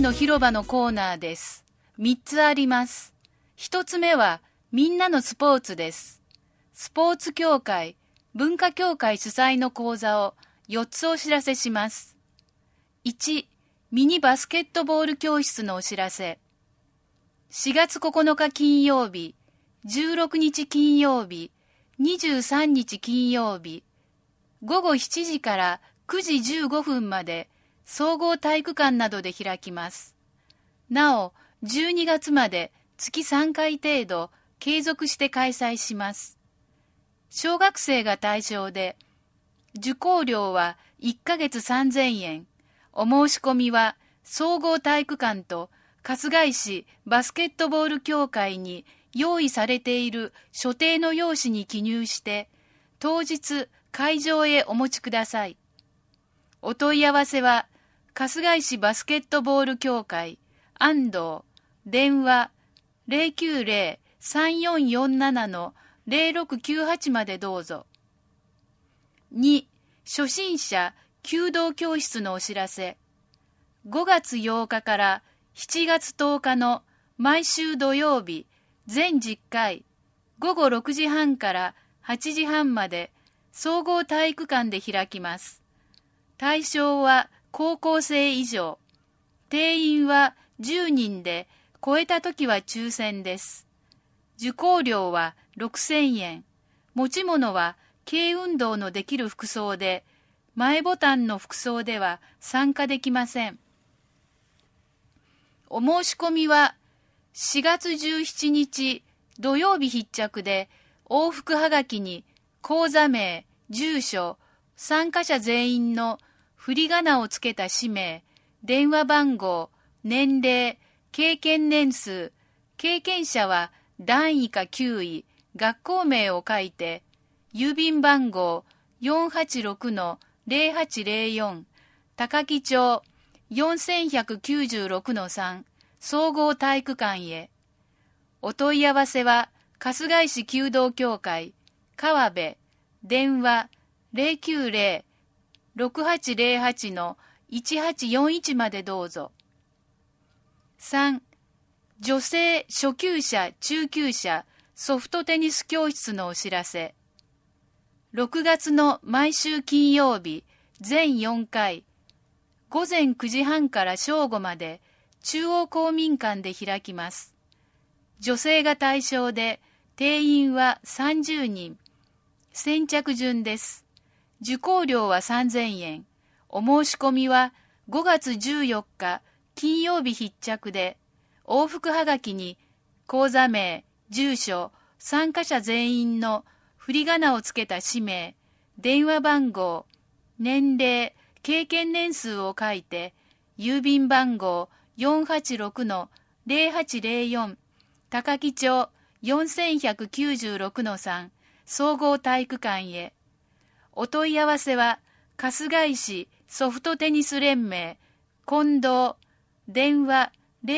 の広場のコーナーです。3つあります。1つ目はみんなのスポーツです。スポーツ協会、文化協会主催の講座を4つお知らせします。1、ミニバスケットボール教室のお知らせ。4月9日金曜日、16日金曜日、23日金曜日、午後7時から9時15分まで総合体育館などで開きます。なお、12月まで月3回程度継続して開催します。小学生が対象で、受講料は1ヶ月3000円。お申し込みは総合体育館と春日井市バスケットボール協会に用意されている所定の用紙に記入して、当日会場へお持ちください。お問い合わせは、春日井市バスケットボール協会安藤、電話 090-3447-0698 までどうぞ。2、初心者弓道教室のお知らせ。5月8日から7月10日の毎週土曜日、全10回、午後6時半から8時半まで総合体育館で開きます。対象は高校生以上。定員は10人で、超えたときは抽選です。受講料は6000円。持ち物は軽運動のできる服装で、前ボタンの服装では参加できません。お申し込みは4月17日土曜日必着で、往復はがきに講座名、住所、参加者全員の振り仮名をつけた氏名、電話番号、年齢、経験年数、経験者は段位か級位、学校名を書いて、郵便番号 486-0804 高木町 4196-3 総合体育館へ。お問い合わせは春日井市弓道協会川辺、電話 090-6808-1841 までどうぞ。3、女性初級者中級者ソフトテニス教室のお知らせ。6月の毎週金曜日全4回、午前9時半から正午まで中央公民館で開きます。女性が対象で、定員は30人。先着順です。受講料は3000円。お申し込みは5月14日金曜日必着で、往復はがきに講座名、住所、参加者全員の振り仮名をつけた氏名、電話番号、年齢、経験年数を書いて、郵便番号 486-0804 高木町 4196-3 総合体育館へ。お問い合わせは春日井市ソフトテニス連盟近藤、電話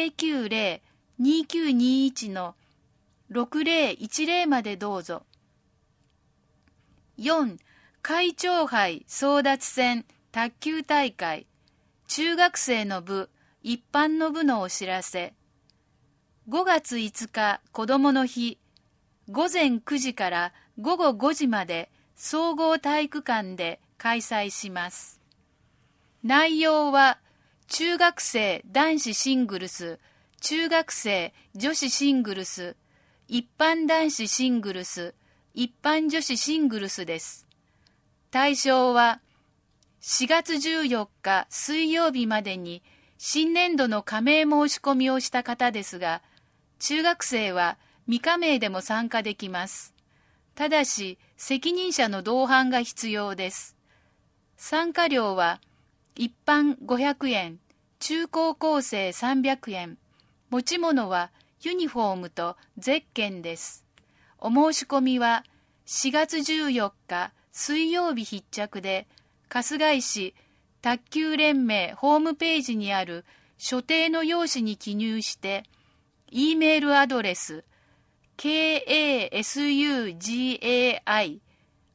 090-2921-6010 までどうぞ。4、会長杯争奪戦卓球大会中学生の部、一般の部のお知らせ。5月5日子どもの日、午前9時から午後5時まで総合体育館で開催します。内容は中学生男子シングルス、中学生女子シングルス、一般男子シングルス、一般女子シングルスです。対象は4月14日水曜日までに新年度の加盟申し込みをした方ですが、中学生は未加盟でも参加できます。ただし、責任者の同伴が必要です。参加料は一般500円、中高校生300円、持ち物はユニフォームとゼッケンです。お申し込みは4月14日水曜日必着で、春日井市卓球連盟ホームページにある所定の用紙に記入して、E メールアドレス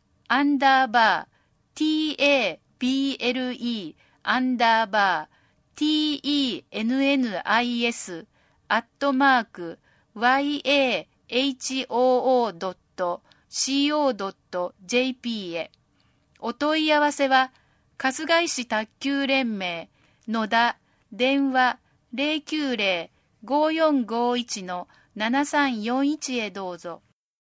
KASUGAI_TABLE_TENNIS tennis.yahoo.co.jp へ。お問い合わせは、春日井市卓球連盟野田、電話090-5451-7341へどうぞ。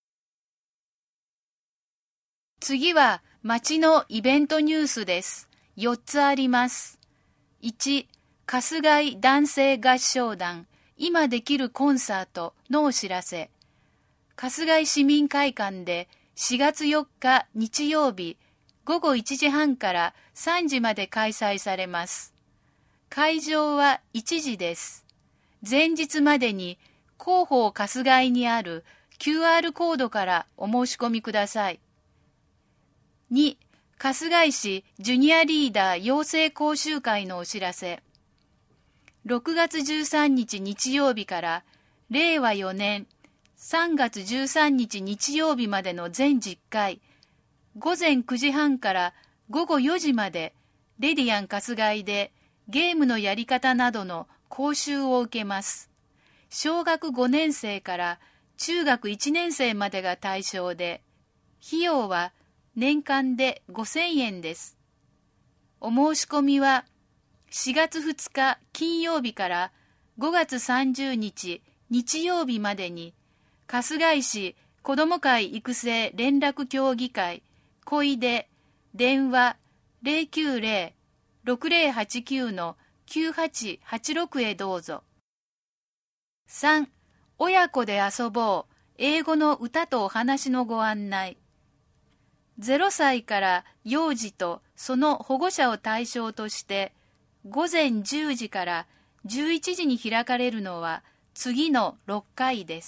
次は町のイベントニュースです。4つあります。1、春日井男性合唱団今できるコンサートのお知らせ。春日井市民会館で4月4日日曜日午後1時半から3時まで開催されます。会場は1時です。前日までに広報春日井にある QR コードからお申し込みください。2、春日井市ジュニアリーダー養成講習会のお知らせ。6月13日日曜日から令和4年3月13日日曜日までの全10回、午前9時半から午後4時までレディアン春日井でゲームのやり方などの講習を受けます。小学5年生から中学1年生までが対象で、費用は年間で5000円です。お申し込みは4月2日金曜日から5月30日日曜日までに、春日井市子ども会育成連絡協議会小出電話 090-6089-9886 へどうぞ。3、親子で遊ぼう英語の歌とお話のご案内。0歳から幼児とその保護者を対象として午前10時から11時に開かれるのは次の6回です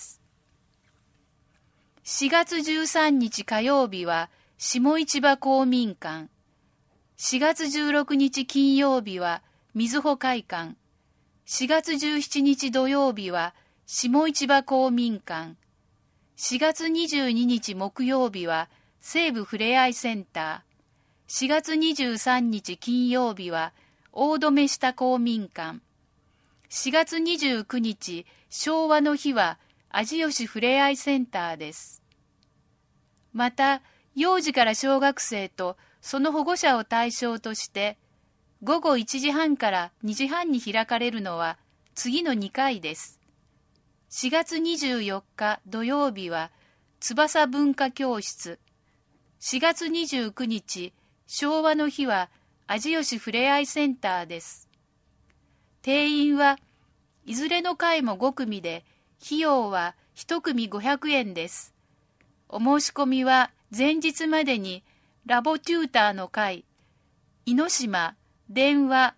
。4月13日火曜日は下市場公民館。4月16日金曜日は瑞穂会館。4月17日土曜日は下市場公民館。4月22日木曜日は西部ふれあいセンター。4月23日金曜日は大留下公民館。4月29日昭和の日は味吉ふれあいセンターです。また、幼児から小学生とその保護者を対象として午後1時半から2時半に開かれるのは次の2回です。4月24日土曜日は翼文化教室。4月29日昭和の日は味吉ふれあいセンターです。定員はいずれの回も5組で、費用は1組500円です。お申し込みは前日までにラボテューターの会、井の島、電話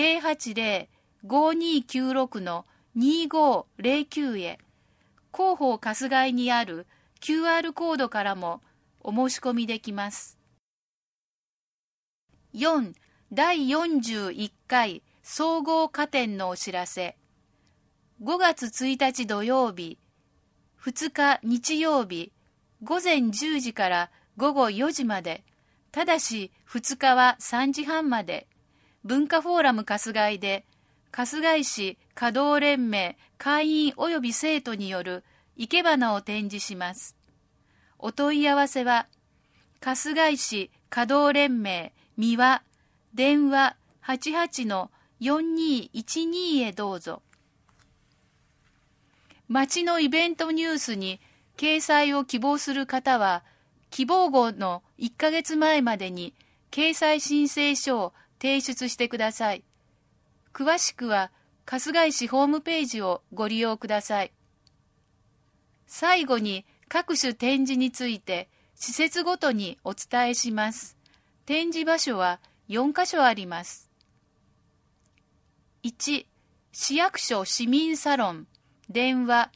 080-5296-2509 へ、広報春日井にある QR コードからもお申し込みできます。4、第41回総合花展のお知らせ。5月1日土曜日、2日日曜日、午前10時から午後4時まで、ただし2日は3時半まで、文化フォーラム春日井で、春日井市華道連盟会員及び生徒による生け花を展示します。お問い合わせは、春日井市華道連盟三輪電話 88-4212 へどうぞ。町のイベントニュースに掲載を希望する方は、希望号の1ヶ月前までに掲載申請書を提出してください。詳しくは春日井市ホームページをご利用ください。最後に各種展示について施設ごとにお伝えします。展示場所は4カ所あります。1、市役所市民サロン電話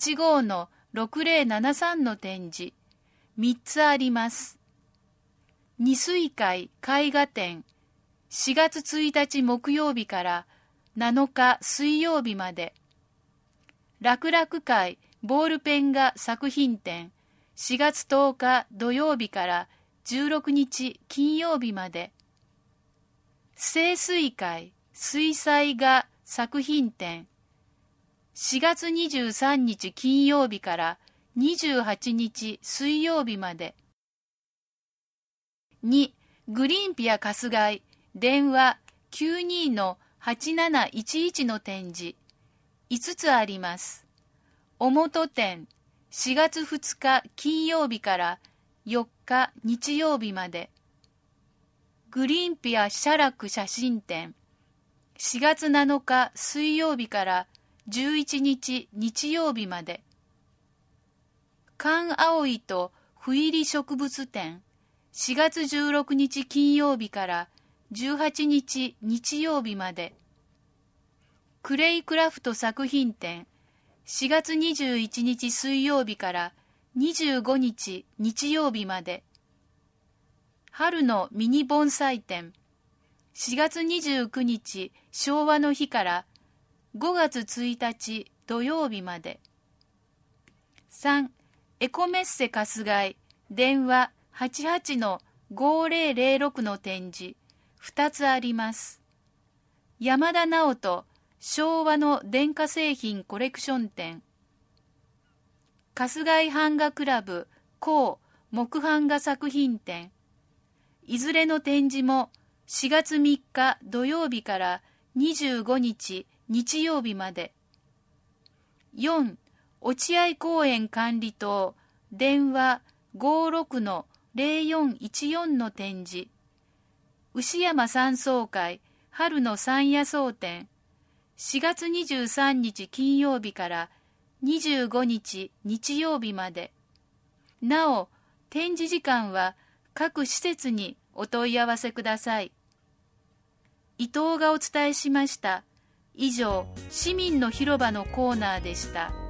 85-6073 の展示3つあります。二水会絵画展4月1日木曜日から7日水曜日まで。楽々会ボールペン画作品展4月10日土曜日から16日金曜日まで。清水会水彩画作品展、4月23日金曜日から28日水曜日まで。2、グリーンピア春日井、電話 92-8711 の展示、5つあります。おもと展、4月2日金曜日から4日日曜日まで。グリーンピア写楽写真展、4月7日水曜日から11日日曜日まで。寒葵と斑入り植物展、4月16日金曜日から18日日曜日まで。クレイクラフト作品展、4月21日水曜日から25日日曜日まで。春のミニ盆栽展、4月29日昭和の日から5月1日土曜日まで。3、エコメッセ春日井、電話 88-5006 の展示、2つあります。山田直人昭和の電化製品コレクション展、春日井版画クラブ高木版画作品展、いずれの展示も4月3日土曜日から25日日曜日まで。4、落合公園管理棟、電話 56-0414 の展示、牛山山荘会春の山野草展、4月23日金曜日から25日日曜日まで。なお、展示時間は各施設にお問い合わせください。伊藤がお伝えしました。以上、市民の広場のコーナーでした。